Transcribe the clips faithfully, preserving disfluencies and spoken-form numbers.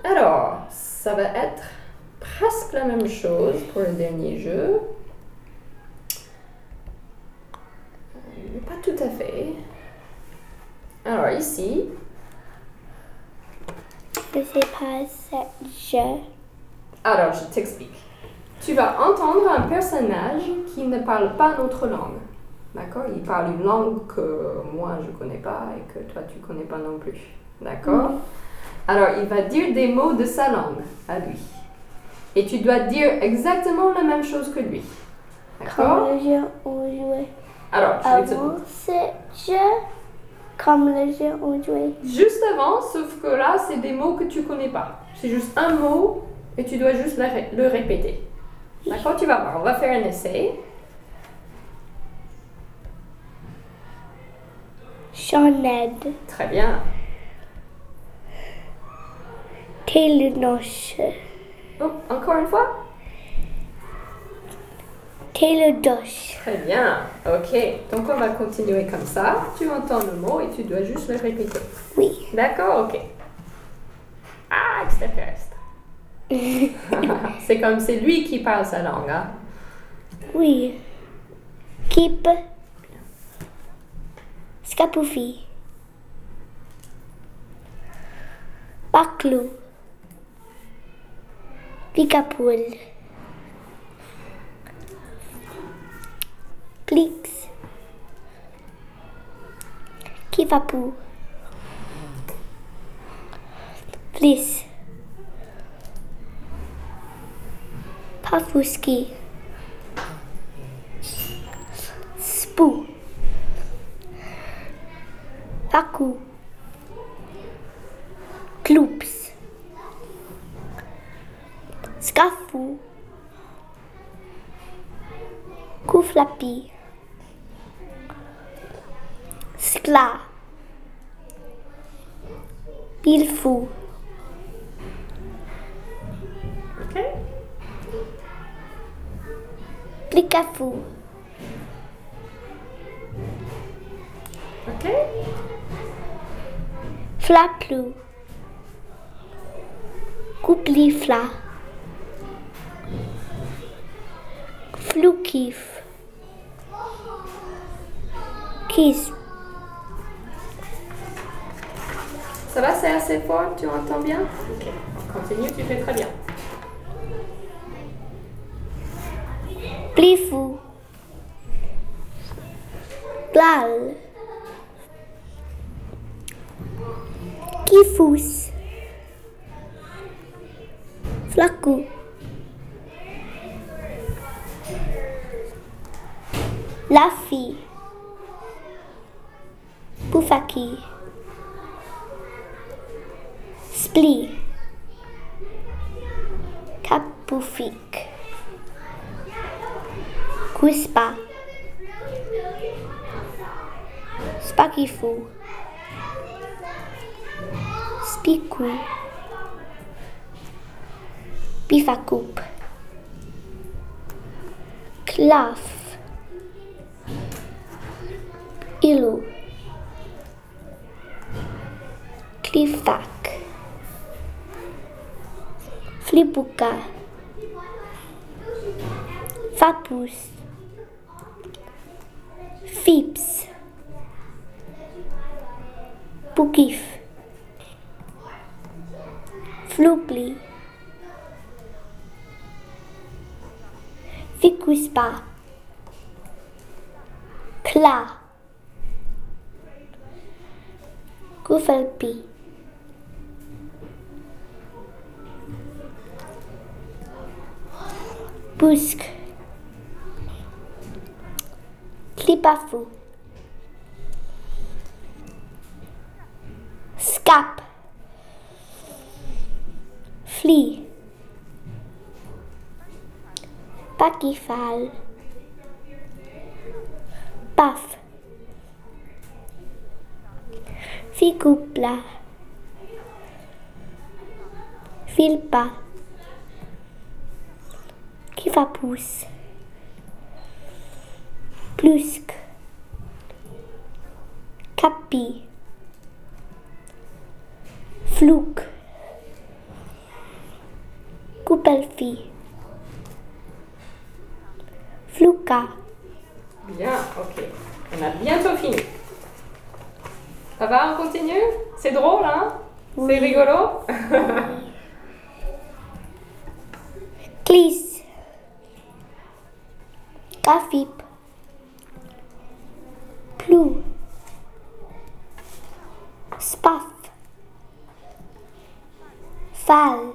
Alors, ça va être presque la même chose pour le dernier jeu. Mais pas tout à fait. Alors ici, Je sais pas ce jeu. alors je t'explique. Tu vas entendre un personnage qui ne parle pas notre langue. D'accord? Il parle une langue que moi je connais pas et que toi tu connais pas non plus. D'accord? Alors il va dire des mots de sa langue à lui. Et tu dois dire exactement la même chose que lui. D'accord? Comme le jeu on jouait Alors, je vais te... avant ce jeu. Comme le jeu on jouait. Juste avant, sauf que là, c'est des mots que tu connais pas. C'est juste un mot et tu dois juste le, ré- le répéter. D'accord? Tu vas voir. On va faire un essai. J'en aide. Très bien. Télénoche. Oh, encore une fois? Télédoche. Très bien. Ok. Donc, on va continuer comme ça. Tu entends le mot et tu dois juste le répéter. Oui. D'accord? Ok. Ah, extraterrestre. C'est comme c'est lui qui parle sa langue. Hein? Oui. Keep. Scapoufi. Baclou. Picapoule. Clix. Kifapou. Fliss. Pafouski. Spou. Pakou. Cloops. Scafou. Kouflapi. Skla. Pilfou. Ok. Plicafou. Ok. Flaplou. Couplifla. Floukif. Kiss. Ça va, c'est assez fort? Tu entends bien? Ok. On continue, tu fais très bien. Plifou. Plal. Kifous. Flacou. Lafi. Poufaki. Spli. Capoufik. Quispa. Spakifou. Spicou. Pifacoup. Claf. Ilou. Clifac. Flipouka. Fapous. Fips. Poukif. Floupli. Ficuspa. Cla. Koufalpi. Bousque. Clipafou. Scap. Fli. Pakifal. Paf. Ficoupla. Filpa. Kifapous. Plusque. Capi. Flouk. Coupelfi. Fluka. Bien, ok. On a bientôt fini. Ça va, on continue? C'est drôle, hein? Oui. C'est rigolo? Clis. Cafip. Plou. Spaff. Fall.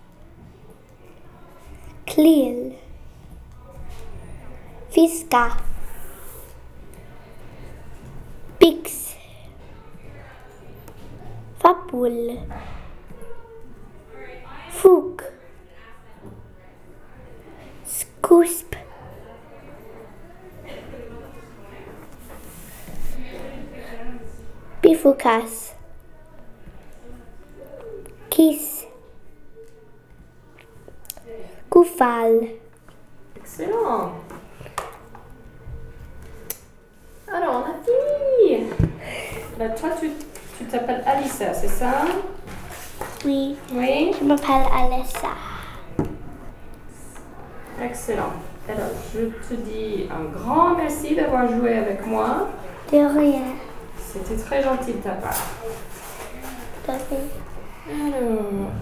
Cleel. Fiska. Pix. Fapoul. Fouk. Scousp. Bifoucas. Kiss. Koufal. Excellent. Alors, on a fini. Là, toi, tu tu t'appelles Alissa, c'est ça? Oui, Oui. je m'appelle Alessa. Excellent. Alors, je te dis un grand merci d'avoir joué avec moi. De rien. C'était très gentil de ta part. De rien. Alors,